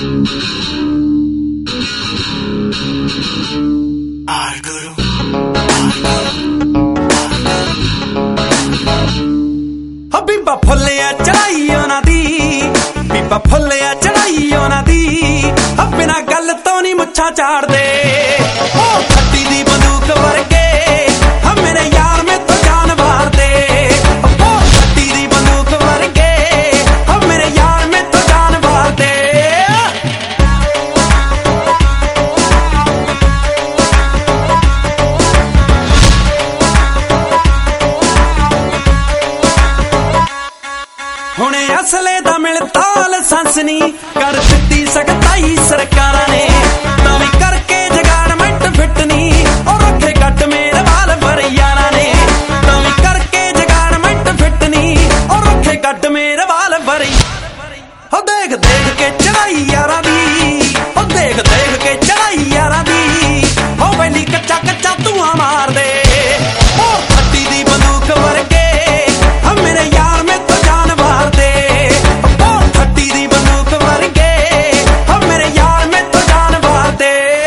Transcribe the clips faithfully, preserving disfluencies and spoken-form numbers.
ਬੀਬਾ ਫੁੱਲਿਆ ਚੜਾਈ ਉਹਨਾਂ ਦੀ, ਬੀਬਾ ਫੁੱਲਿਆ ਚੜਾਈ ਉਹਨਾਂ ਦੀ, ਬਿਨਾਂ ਗੱਲ ਤੋਂ ਨੀ ਮੁੱਛਾਂ ਝਾੜਦੇ। ਉਹ ਖੱਟੀ ਦੀ ਬੰਦੂਕ ਵਰਗੇ ਮੇਰੇ ਯਾਰ ਮੈਥੋਂ ਜਾਨ ਵਾਰਦੇ। ਉਹ ਖੱਟੀ ਦੀ ਬੰਦੂਕ ਵਰਗੇ ਮੇਰੇ ਯਾਰ ਮੈਥੋਂ ਜਾਨ ਵਾਰਦੇ। ਹੁਣੇ ਅਸਲੇ ਦਾ ਮਿਲਦਾ ਲਾਇਸੈਂਸ ਨੀ ਕਰ ਦਿੱਤੀ ਸਖਤਾਈ ਸਰਕਾਰਾਂ ਨੇ, ਤਾਂ ਵੀ ਕਰਕੇ ਜਗਾੜਮੈਂਟ ਫਿੱਟ ਨੀ ਉਹ ਰੱਖੇ ਕੱਟ ਮੇਰੇ ਵਾਲ ਪਰ ਯਾਰਾਂ ਨੇ, ਤਾਂ ਵੀ ਕਰਕੇ ਜਗਾੜਮੈਂਟ ਫਿੱਟ ਨੀ ਉਹ ਰੱਖੇ ਕੱਟ ਮੇਰੇ ਵਾਲ ਪਰ। ਉਹ ਦੇਖ ਦੇਖ ਕੇ ਚੜਾਈ ਯਾਰਾਂ ਦੀ, ਉਹ ਦੇਖ ਦੇਖ ਕੇ ਚੜਾਈ ਯਾਰਾਂ ਦੀ, ਉਹ ਬੈਲੀ ਕੱਚਾ ਕੱਚਾ ਧੂਆਂ ਮਾਰਦੇ। ਉਹ ਖੱਟੀ ਦੀ ਬੰਦੂਕ ਵਰਗੇ ਮੇਰੇ ਯਾਰ ਮੈਥੋਂ ਜਾਨ ਵਾਰਦੇ। ਉਹ ਖੱਟੀ ਦੀ ਬੰਦੂਕ ਵਰਗੇ ਮੇਰੇ ਯਾਰ ਮੈਥੋਂ ਜਾਨ ਵਾਰਦੇ।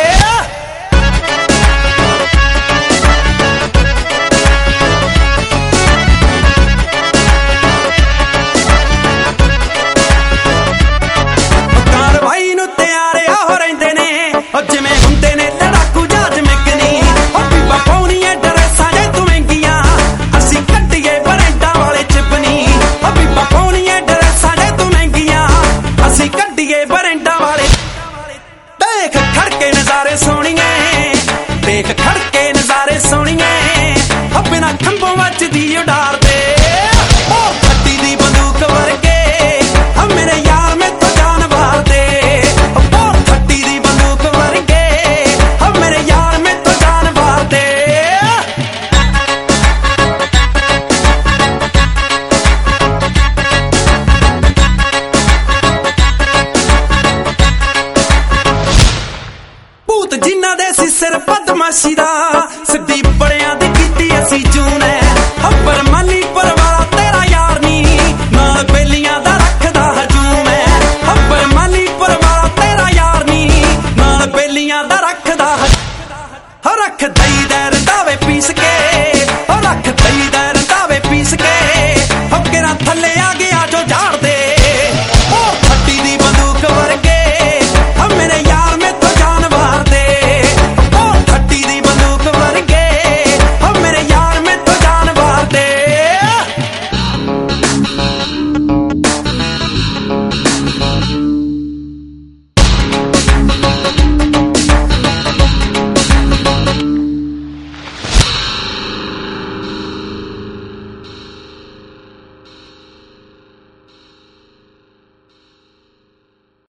ਕਾਰਵਾਈ ਨੂੰ ਤਿਆਰ ਹੋ ਰਹਿੰਦੇ ਨੇ ਜਿਵੇਂ ਹੁੰਦੇ ਨੇ ਲੜਾਕੂ ਜਹਾਜ਼ ਮਿਗਨੀ। ਉਹ ਬੀਬਾ ਪਾਉਣੀਏ ਡਰੈਸਾਂ ਜੇ ਤੂੰ ਮਹਿੰਗੀਆਂ, ਅਸੀਂ ਕੱਢੀਏ ਬਰੈਂਡਾਂ ਵਾਲੇ ਚਿਪਨੀ। ਉਹ ਬੀਬਾ ਪਾਉਣੀਏ ਡਰੈਸਾਂ ਜੇ ਤੂੰ ਮਹਿੰਗੀਆਂ, ਅਸੀਂ ਕੱਢੀਏ ਬਰੈਂਡਾਂ ਵਾਲੇ। ਦੇਖ ਖੜਕੇ ਨਜ਼ਾਰੇ ਸੋਹਣੀਏ, ਦੇਖ ਖੜਕੇ ਨਜ਼ਾਰੇ ਸੋਹਣੀਏ, ਬਿਨਾਂ ਖੰਭੋਂ ਵੱਜਦੀ ਉਡਾਰਦੇ। ਉਹ ਖੱਟੀ ਦੀ ਬੰਦੂਕ ਵਰਗੇ ਮੇਰੇ ਯਾਰ ਮੈਥੋਂ ਜਾਨ ਵਾਰਦੇ। ਉਹ ਖੱਟੀ ਦੀ ਬੰਦੂਕ ਵਰਗੇ ਮੇਰੇ ਯਾਰ ਮੈਥੋਂ ਜਾਨ ਵਾਰਦੇ। ਭੂਤ ਜਿਨ੍ਹਾਂ ਦੇ ਸੀ ਸਿਰ ਬਦਮਾਸ਼ੀ ਦਾ, ਸਿੱਧੀ